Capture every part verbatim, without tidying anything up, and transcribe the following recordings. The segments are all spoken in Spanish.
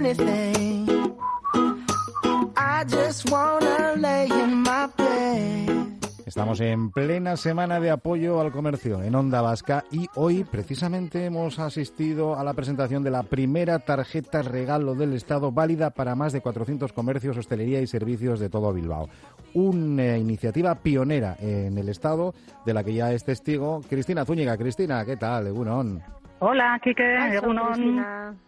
anything. I just wanna lay in my bed. Estamos en plena semana de apoyo al comercio en Onda Vasca y hoy precisamente hemos asistido a la presentación de la primera tarjeta regalo del Estado válida para más de cuatrocientos comercios, hostelería y servicios de todo Bilbao. Una iniciativa pionera en el Estado de la que ya es testigo Cristina Zúñiga. Cristina, ¿qué tal? Egunon. Hola, Kike, Egunon.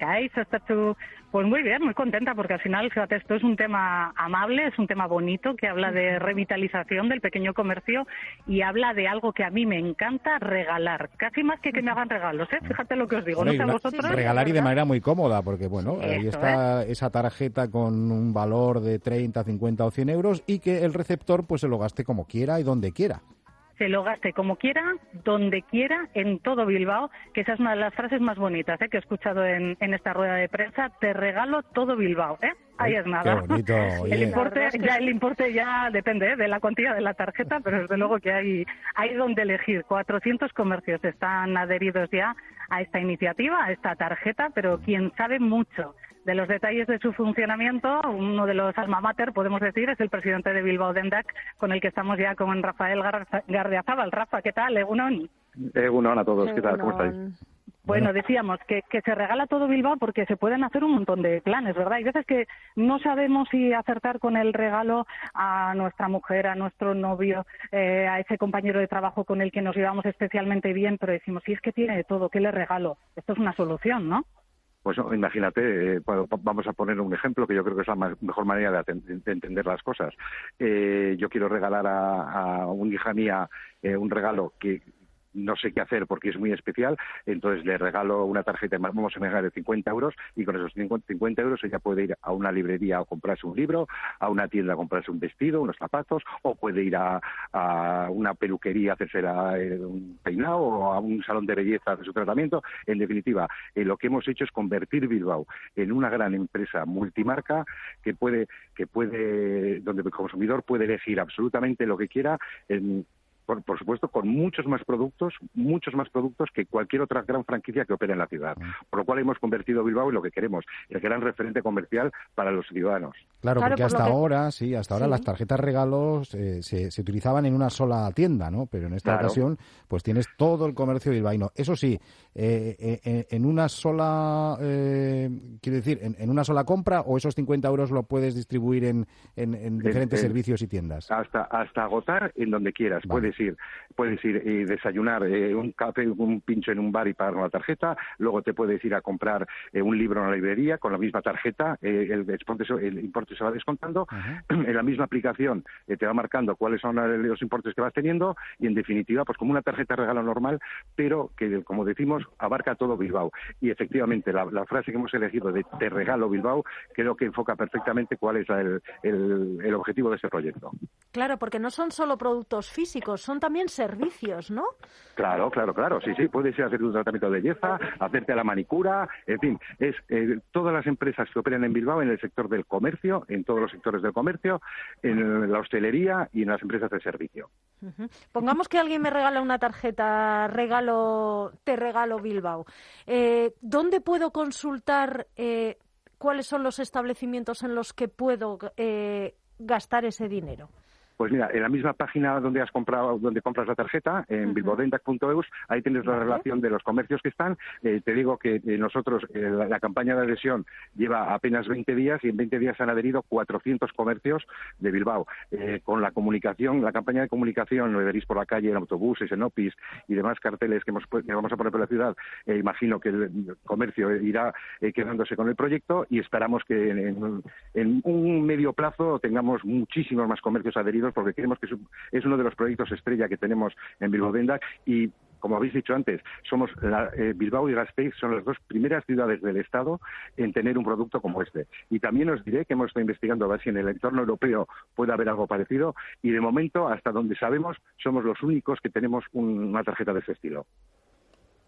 Pues muy bien, muy contenta porque al final, fíjate, esto es un tema amable, es un tema bonito que habla de revitalización del pequeño comercio y habla de algo que a mí me encanta, regalar. Casi más que que me hagan regalos, ¿eh? Fíjate lo que os digo, Bueno, no sé a una, vosotros. Regalar y de manera muy cómoda porque, bueno, Sí, ahí eso, está ¿eh? esa tarjeta con un valor de treinta, cincuenta o cien euros y que el receptor pues se lo gaste como quiera y donde quiera. Se lo gaste como quiera, donde quiera, en todo Bilbao, que esa es una de las frases más bonitas ¿eh? que he escuchado en, en esta rueda de prensa. Te regalo todo Bilbao, ¿eh? Ahí es nada. Qué bonito, oye. El importe, es que ya sí. el importe ya depende ¿eh? de la cuantía de la tarjeta, pero desde luego que hay, hay donde elegir. cuatrocientos comercios están adheridos ya a esta iniciativa, a esta tarjeta, pero quien sabe mucho de los detalles de su funcionamiento, uno de los alma mater, podemos decir, es el presidente de Bilbao Dendak, con el que estamos ya con Rafael Gardiazabal. Rafa, ¿qué tal? Egunon. Egunon a todos, ¿qué tal? ¿Cómo estáis? Bueno, decíamos que, que se regala todo Bilbao porque se pueden hacer un montón de planes, ¿verdad? Hay veces que no sabemos si acertar con el regalo a nuestra mujer, a nuestro novio, eh, a ese compañero de trabajo con el que nos llevamos especialmente bien, pero decimos, si es que tiene de todo, ¿qué le regalo? Esto es una solución, ¿no? Pues imagínate, eh, vamos a poner un ejemplo que yo creo que es la más, mejor manera de, de entender las cosas. Eh, yo quiero regalar a, a una hija mía eh, un regalo que no sé qué hacer porque es muy especial, entonces le regalo una tarjeta, vamos a pegar de cincuenta euros y con esos cincuenta euros ella puede ir a una librería a comprarse un libro, a una tienda a comprarse un vestido, unos zapatos, o puede ir a, a una peluquería a hacerse la, un peinado o a un salón de belleza a hacer su tratamiento. En definitiva, eh, lo que hemos hecho es convertir Bilbao en una gran empresa multimarca que puede, que puede, donde el consumidor puede elegir absolutamente lo que quiera en Por, por supuesto, con muchos más productos, muchos más productos que cualquier otra gran franquicia que opere en la ciudad. Por lo cual hemos convertido Bilbao en lo que queremos, el gran referente comercial para los ciudadanos. Claro, Claro, porque por hasta lo que- ahora, sí, hasta ahora Sí. las tarjetas regalos eh, se, se utilizaban en una sola tienda, ¿no? Pero en esta Claro. ocasión, pues tienes todo el comercio bilbaíno. Eso sí, eh, eh, en una sola, eh, quiero decir, en, en una sola compra, o esos cincuenta euros lo puedes distribuir en, en, en diferentes en- servicios y tiendas. Hasta hasta agotar en donde quieras. Vale. Puedes ir puedes ir y desayunar eh, un café, un pincho en un bar y pagar con la tarjeta. Luego te puedes ir a comprar eh, un libro en la librería con la misma tarjeta. Eh, el, importe, el importe se va descontando. Ajá. En la misma aplicación eh, te va marcando cuáles son los importes que vas teniendo y, en definitiva, pues como una tarjeta de regalo normal, pero que, como decimos, abarca todo Bilbao. Y, efectivamente, la, la frase que hemos elegido de te regalo Bilbao creo que enfoca perfectamente cuál es el, el, el objetivo de ese proyecto. Claro, porque no son solo productos físicos, son también servicios, ¿no? Claro, claro, claro, sí, sí, puedes ir a hacer un tratamiento de belleza, hacerte la manicura, en fin, es eh, todas las empresas que operan en Bilbao en el sector del comercio, en todos los sectores del comercio, en la hostelería y en las empresas de servicio. Uh-huh. Pongamos que alguien me regala una tarjeta, regalo, te regalo Bilbao. Eh, ¿Dónde puedo consultar eh, cuáles son los establecimientos en los que puedo eh, gastar ese dinero? Pues mira, en la misma página donde has comprado, donde compras la tarjeta, en uh-huh. bilbaodendak punto eus, ahí tienes la ¿Vale? relación de los comercios que están. Eh, te digo que eh, nosotros, eh, la, la campaña de adhesión lleva apenas veinte días y en veinte días han adherido cuatrocientos comercios de Bilbao. Eh, con la comunicación, la campaña de comunicación, lo veréis por la calle, en autobuses, en opis y demás carteles que, hemos, que vamos a poner por la ciudad, eh, imagino que el comercio irá eh, quedándose con el proyecto y esperamos que en, en un medio plazo tengamos muchísimos más comercios adheridos, porque creemos que es uno de los proyectos estrella que tenemos en Bilbao Dendak y, como habéis dicho antes, somos la, eh, Bilbao y Gasteiz son las dos primeras ciudades del Estado en tener un producto como este. Y también os diré que hemos estado investigando a ver si en el entorno europeo puede haber algo parecido y, de momento, hasta donde sabemos, somos los únicos que tenemos un, una tarjeta de ese estilo.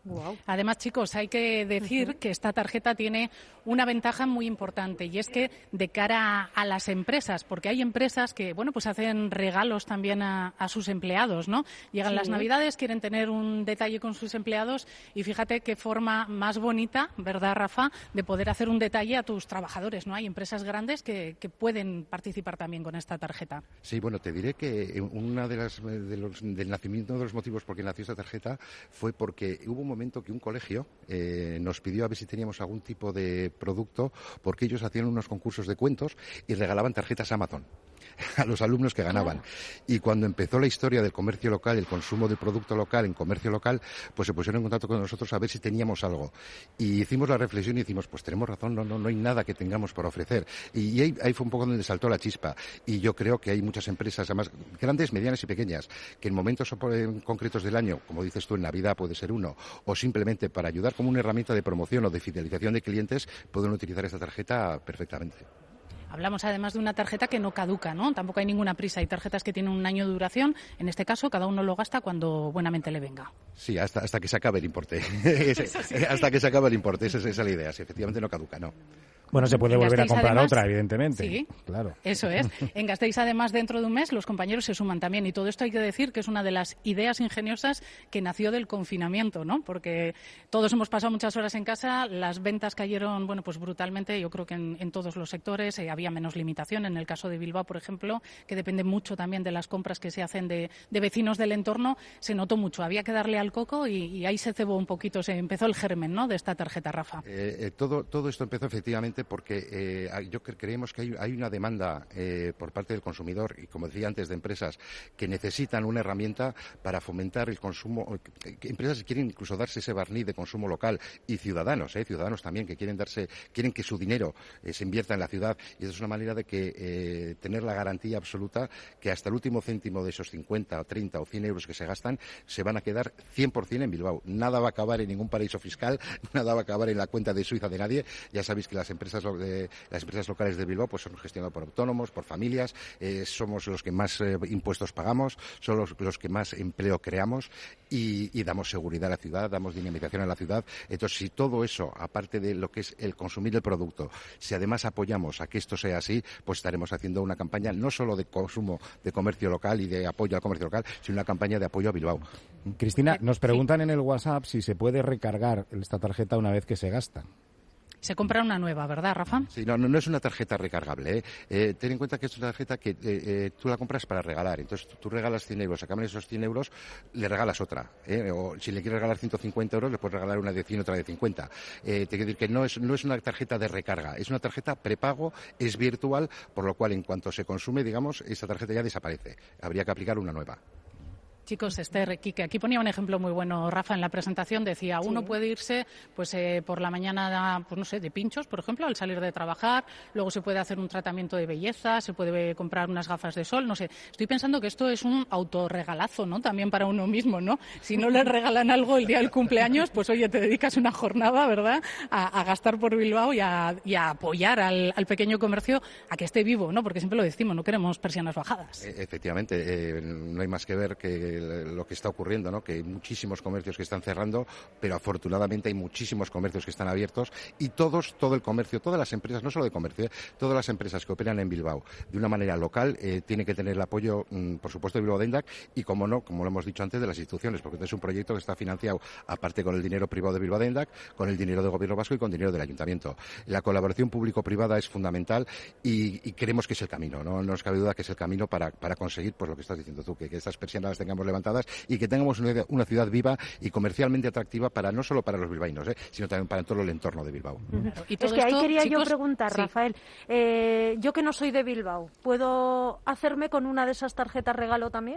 Wow. Además, chicos, hay que decir uh-huh. que esta tarjeta tiene una ventaja muy importante y es que de cara a las empresas, porque hay empresas que, bueno, pues hacen regalos también a, a sus empleados, ¿no? Llegan sí. las Navidades, quieren tener un detalle con sus empleados y fíjate qué forma más bonita, ¿verdad, Rafa?, de poder hacer un detalle a tus trabajadores, ¿no? Hay empresas grandes que, que pueden participar también con esta tarjeta. Sí, bueno, te diré que una de las de los, del nacimiento de los motivos por qué nació esta tarjeta fue porque hubo un momento que un colegio eh, nos pidió a ver si teníamos algún tipo de producto porque ellos hacían unos concursos de cuentos y regalaban tarjetas Amazon a los alumnos que ganaban. Ah. Y cuando empezó la historia del comercio local, el consumo del producto local en comercio local, pues se pusieron en contacto con nosotros a ver si teníamos algo. Y hicimos la reflexión y decimos, pues tenemos razón, no no no hay nada que tengamos por ofrecer. Y, y ahí, ahí fue un poco donde saltó la chispa. Y yo creo que hay muchas empresas, además grandes, medianas y pequeñas, que en momentos concretos del año, como dices tú, en Navidad puede ser uno, o simplemente para ayudar como una herramienta de promoción o de fidelización de clientes, pueden utilizar esta tarjeta perfectamente. Hablamos además de una tarjeta que no caduca, ¿no? Tampoco hay ninguna prisa. Hay tarjetas que tienen un año de duración. En este caso, cada uno lo gasta cuando buenamente le venga. Sí, hasta, hasta que se acabe el importe. sí. Hasta que se acabe el importe. Esa, esa es la idea. Si efectivamente no caduca, no. Bueno, se puede volver a comprar además, otra, evidentemente. Sí, claro. Eso es. En Gasteiz, además, dentro de un mes, los compañeros se suman también. Y todo esto hay que decir que es una de las ideas ingeniosas que nació del confinamiento, ¿no? Porque todos hemos pasado muchas horas en casa, las ventas cayeron, bueno, pues brutalmente. Yo creo que en, en todos los sectores eh, había menos limitación. En el caso de Bilbao, por ejemplo, que depende mucho también de las compras que se hacen de, de vecinos del entorno, se notó mucho. Había que darle al coco y, y ahí se cebó un poquito, se empezó el germen, ¿no?, de esta tarjeta, Rafa. Eh, eh, todo, todo esto empezó efectivamente porque eh, yo cre- creemos que hay, hay una demanda eh, por parte del consumidor y, como decía antes, de empresas que necesitan una herramienta para fomentar el consumo. Que, que empresas que quieren incluso darse ese barniz de consumo local y ciudadanos, eh, ciudadanos también que quieren darse, quieren que su dinero eh, se invierta en la ciudad y esa es una manera de que eh, tener la garantía absoluta que hasta el último céntimo de esos cincuenta o treinta o cien euros que se gastan se van a quedar cien por ciento en Bilbao. Nada va a acabar en ningún paraíso fiscal, nada va a acabar en la cuenta de Suiza de nadie. Ya sabéis que las empresas de, las empresas locales de Bilbao pues son gestionadas por autónomos, por familias, eh, somos los que más eh, impuestos pagamos, son los, los que más empleo creamos y, y damos seguridad a la ciudad, damos dinamización a la ciudad. Entonces, si todo eso, aparte de lo que es el consumir el producto, si además apoyamos a que esto sea así, pues estaremos haciendo una campaña no solo de consumo de comercio local y de apoyo al comercio local, sino una campaña de apoyo a Bilbao. Cristina, nos preguntan en el WhatsApp si se puede recargar esta tarjeta una vez que se gasta. Se compra una nueva, ¿verdad, Rafa? Sí, no, no, no es una tarjeta recargable. ¿eh? Eh, ten en cuenta que es una tarjeta que eh, eh, tú la compras para regalar. Entonces, tú regalas cien euros, a cambio de esos cien euros, le regalas otra. ¿eh? O si le quieres regalar ciento cincuenta euros, le puedes regalar una de cien, otra de cincuenta. Eh, te quiero decir que no es, no es una tarjeta de recarga, es una tarjeta prepago, es virtual, por lo cual, en cuanto se consume, digamos, esa tarjeta ya desaparece. Habría que aplicar una nueva. Chicos, Esther, Quique, aquí ponía un ejemplo muy bueno, Rafa, en la presentación decía, sí. uno puede irse pues eh, por la mañana, pues no sé, de pinchos, por ejemplo, al salir de trabajar, luego se puede hacer un tratamiento de belleza, se puede comprar unas gafas de sol, no sé. Estoy pensando que esto es un autorregalazo, ¿no?, también para uno mismo, ¿no? Si no le regalan algo el día del cumpleaños, pues oye, te dedicas una jornada, ¿verdad?, a, a gastar por Bilbao y a, y a apoyar al, al pequeño comercio a que esté vivo, ¿no? Porque siempre lo decimos, no queremos persianas bajadas. Efectivamente, eh, no hay más que ver que lo que está ocurriendo, ¿no?, que hay muchísimos comercios que están cerrando, pero afortunadamente hay muchísimos comercios que están abiertos y todos, todo el comercio, todas las empresas, no solo de comercio, ¿eh? todas las empresas que operan en Bilbao de una manera local eh, tienen que tener el apoyo, mmm, por supuesto, de Bilbao Dendac y, como no, como lo hemos dicho antes, de las instituciones, porque es un proyecto que está financiado, aparte con el dinero privado de Bilbao Dendac, con el dinero del Gobierno vasco y con dinero del Ayuntamiento. La colaboración público-privada es fundamental y, y creemos que es el camino, no, no nos cabe duda que es el camino para, para conseguir pues lo que estás diciendo tú, que, que estas persianas las tengamos levantadas y que tengamos una, una ciudad viva y comercialmente atractiva para no solo para los bilbaínos, ¿eh? sino también para todo el entorno de Bilbao. Uh-huh. ¿Y todo es que esto, ahí quería chicos, yo preguntar, sí. Rafael, eh, yo que no soy de Bilbao, ¿puedo hacerme con una de esas tarjetas regalo también?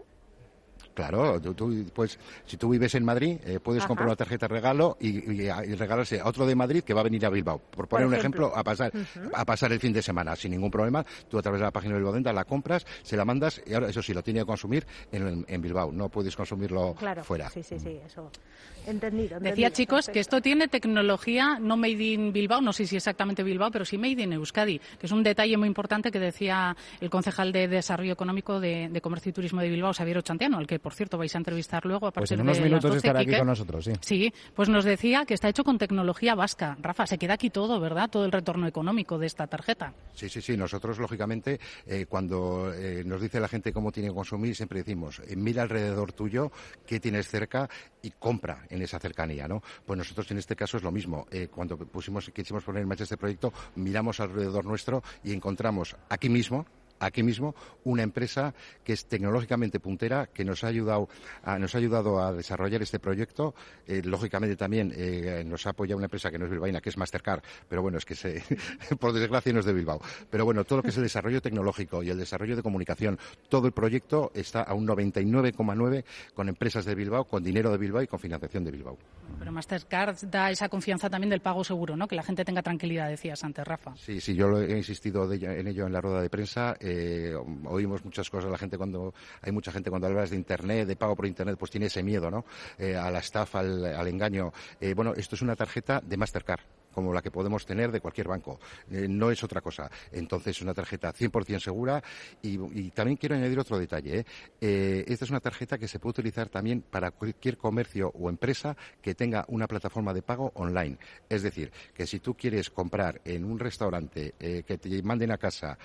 Claro, tú, tú, pues, si tú vives en Madrid, eh, puedes Ajá. comprar una tarjeta regalo y, y, y regalarse a otro de Madrid que va a venir a Bilbao. Por poner por un ejemplo, a pasar uh-huh. a pasar el fin de semana sin ningún problema. Tú a través de la página de Bilbao Dendac la compras, se la mandas y ahora, eso sí, lo tiene que consumir en, en Bilbao. No puedes consumirlo claro, fuera. Sí, sí, sí, eso. Entendido. entendido Decía, chicos, perfecto. que esto tiene tecnología no made in Bilbao, no sé si exactamente Bilbao, pero sí made in Euskadi, que es un detalle muy importante que decía el concejal de Desarrollo Económico de, de Comercio y Turismo de Bilbao, Xavier Ochantiano, al que por cierto vais a entrevistar luego a Pues partir en unos de minutos las doce, estará aquí Quique. con nosotros, sí. Sí, pues nos decía que está hecho con tecnología vasca. Rafa, se queda aquí todo, ¿verdad? Todo el retorno económico de esta tarjeta. Sí, sí, sí. Nosotros, lógicamente, eh, cuando eh, nos dice la gente cómo tiene que consumir, siempre decimos, eh, mira alrededor tuyo, qué tienes cerca y compra en esa cercanía, ¿no? Pues nosotros en este caso es lo mismo. Eh, cuando pusimos, quisimos poner en marcha este proyecto, miramos alrededor nuestro y encontramos aquí mismo, aquí mismo una empresa que es tecnológicamente puntera, que nos ha ayudado a, nos ha ayudado a desarrollar este proyecto. Eh, lógicamente también eh, nos ha apoyado una empresa que no es bilbaína, que es Mastercard, pero bueno, es que se, por desgracia no es de Bilbao. Pero bueno, todo lo que es el desarrollo tecnológico y el desarrollo de comunicación, todo el proyecto está a un noventa y nueve coma nueve con empresas de Bilbao, con dinero de Bilbao y con financiación de Bilbao. Pero Mastercard da esa confianza también del pago seguro, ¿no? Que la gente tenga tranquilidad, decías antes, Rafa. Sí, sí, yo lo he insistido de ello, en ello en la rueda de prensa. Eh, oímos muchas cosas, la gente cuando hay mucha gente cuando hablas de internet, de pago por internet, pues tiene ese miedo, ¿no? Eh, a la estafa, al, al engaño. Eh, bueno, esto es una tarjeta de Mastercard, como la que podemos tener de cualquier banco. Eh, no es otra cosa. Entonces, es una tarjeta cien por ciento segura y, y también quiero añadir otro detalle. ¿eh? Eh, esta es una tarjeta que se puede utilizar también para cualquier comercio o empresa que tenga una plataforma de pago online. Es decir, que si tú quieres comprar en un restaurante, eh, que te manden a casa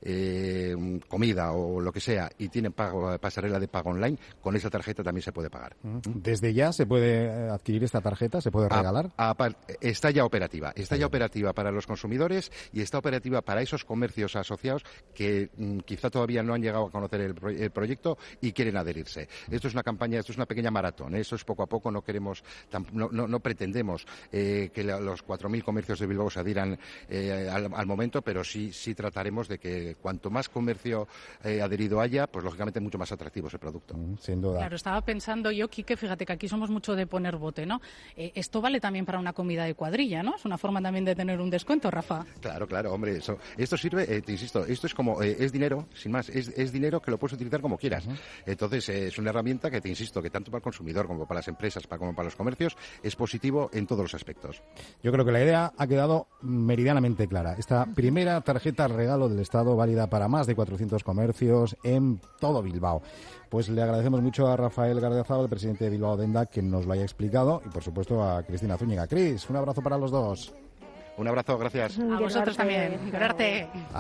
eh, comida o lo que sea y tienen pago, pasarela de pago online, con esa tarjeta también se puede pagar. ¿Desde ya se puede adquirir esta tarjeta? ¿Se puede regalar? A, a, está ya operativa. Está ya operativa para los consumidores y está operativa para esos comercios asociados que mm, quizá todavía no han llegado a conocer el, pro el proyecto y quieren adherirse. Esto es una campaña, esto es una pequeña maratón. ¿eh? Esto es poco a poco. No queremos, no, no, no pretendemos eh, que la, los cuatro mil comercios de Bilbao se adhieran eh, al, al momento, pero sí, sí trataremos de que cuanto más comercio eh, adherido haya, pues lógicamente mucho más atractivo es el producto. Mm, sin duda. Claro, estaba pensando yo, Quique, fíjate que aquí somos mucho de poner bote, ¿no? Eh, esto vale también para una comida de cuadrilla, ¿no? Es una forma también de tener un descuento, Rafa. Claro, claro, hombre, eso, esto sirve, eh, te insisto, esto es como, eh, es dinero, sin más, es, es dinero que lo puedes utilizar como quieras. Uh-huh. Entonces, eh, es una herramienta que, te insisto, que tanto para el consumidor como para las empresas, para, como para los comercios, es positivo en todos los aspectos. Yo creo que la idea ha quedado meridianamente clara. Esta primera tarjeta regalo del Estado válida para más de cuatrocientos comercios en todo Bilbao. Pues le agradecemos mucho a Rafael Gardiazabal, el presidente de Bilbao Denda, que nos lo haya explicado, y por supuesto a Cristina Zúñiga. Cris, un abrazo para los dos. Un abrazo, gracias. A vosotros también. Grarte.